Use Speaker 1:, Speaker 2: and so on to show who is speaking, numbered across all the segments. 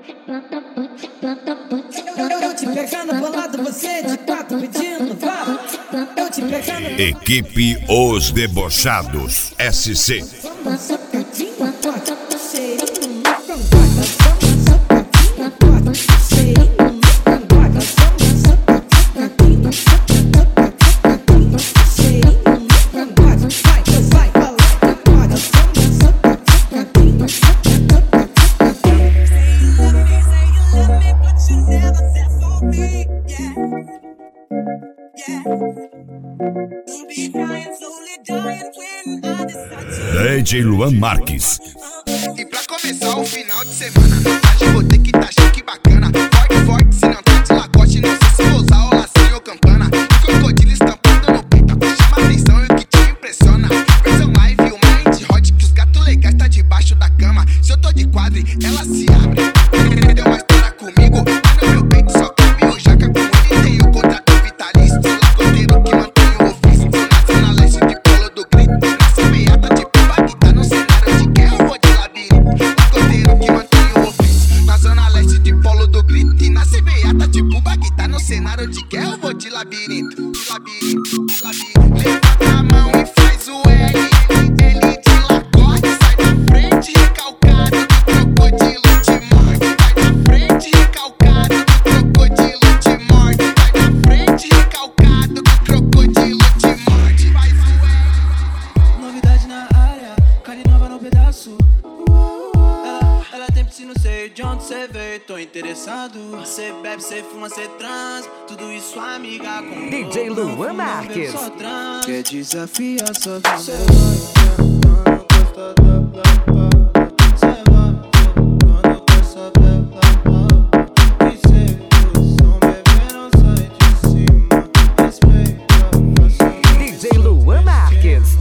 Speaker 1: Eu te pegando bolado, você de quatro pedindo, vá. Eu te pegando.
Speaker 2: Equipe Os Debochados SC. DJ Luan Marques.
Speaker 3: E pra começar o final de semana, hoje vou ter que tá chique bacana. Forte, forte, se não tá de lacoste, não sei se vou usar o lacinho ou campana. E crocodilo estampado no peito, chama atenção e o que te impressiona. Versão live, o mind hot, que os gatos legais tá debaixo da cama. Se eu tô de quadre, ela se abre. Deu uma história comigo, mas no meu peito só cabe o jaca. Com ele tem o contrato vitalício, sou lacoteiro que mantém o ofício. Sou na zona leste de Polo do Grito, nasce meiata de Bagdá no cenário de guerra, eu vou de labirinto. Lacoteiro que mantém o ofício, na zona leste de Polo do Grito, e nasce meiata de Bagdá no cenário de guerra, eu vou de labirinto. De labirinto, de labirinto. Levanta a mão e faz o L, L de lacote, sai da frente recalcado do crocodilo te morde. Vai da frente recalcado do crocodilo te morde. Vai da frente recalcado do crocodilo te morde. Faz o L.
Speaker 4: Novidade na área, carne nova no pedaço. Ela tem piscina, sei de onde cê veio, tô interessado. Cê bebe, cê fuma, cê trans, tudo isso amiga com
Speaker 5: DJ Luan Marques.
Speaker 4: só trans. Quer desafiar sua vida? Cê
Speaker 5: DJ Luan Marques.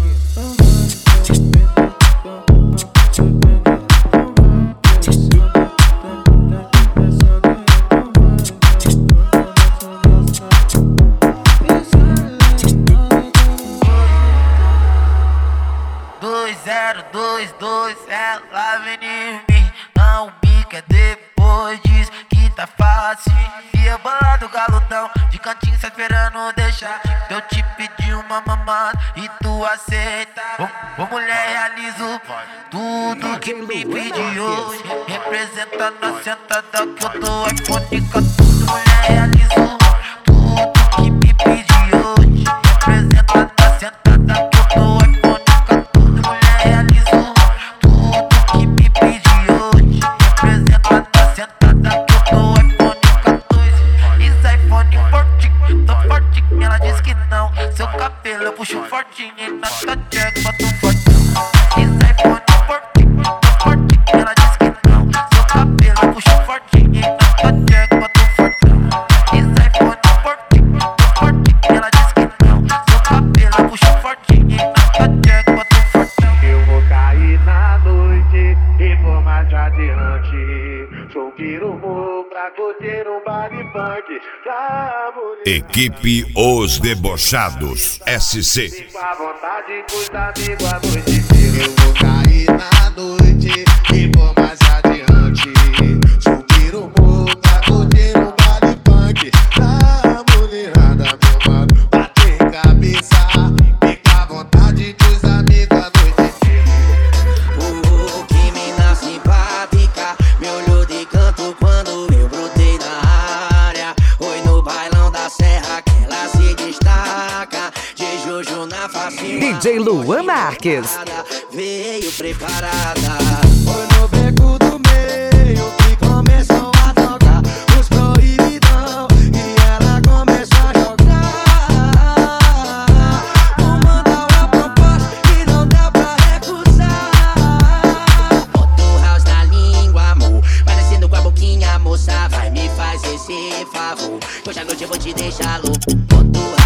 Speaker 6: Ela vem em mim, não me quer depois diz que tá fácil. E eu bolado galudão, de cantinho cê esperando deixar. Eu te pedi uma mamada e tu aceita. Ô mulher, realizo tudo que me pediu. Representando a sentada que eu tô iPhone 14. Mulher, realizo tudo que me pediu. Representando a sentada que eu tô iPhone 14. Mulher, realizo tudo que me pediu. Representando a sentada que eu tô iPhone 14. Isso iPhone fortinho, tô fortinho. Ela diz que não. Seu cabelo eu puxo fortinho e na tua jack boto fortão. Isso iPhone fortinho, tô fortinho. Ela diz que não. Seu cabelo eu puxo fortinho e na tua jack boto fortão. Isso iPhone fortinho, tô fortinho. Ela diz que não. Seu cabelo eu puxo fortinho e na tua jack boto fortão.
Speaker 7: Eu vou cair na noite e vou mais adiante. Sou pirumu pra curtir um baile funk.
Speaker 2: Equipe Os Debochados SC.
Speaker 7: Com a vontade com os amigos a noite inteira. Eu vou cair na noite e vou mais adiante. Sou pirumu pra curtir um baile funk. Da mulherada, meu mano, bater cabeça. Fica à vontade com os amigos a noite inteira.
Speaker 8: Que mina simpática, me olhou de canto quando eu brotei na área. Oi no bailão da serra que ela se destaca. De Jojo na facinha,
Speaker 5: DJ Luan Marques.
Speaker 8: veio preparada.
Speaker 4: Foi no beco do meio que começou a tocar os proibidão e ela começou a jogar. Vou mandar uma proposta que não dá pra recusar.
Speaker 8: Bota o house na língua, amor, parecendo com a boquinha, moça. Vai me fazer esse favor, hoje à noite eu vou te deixar louco. Bota o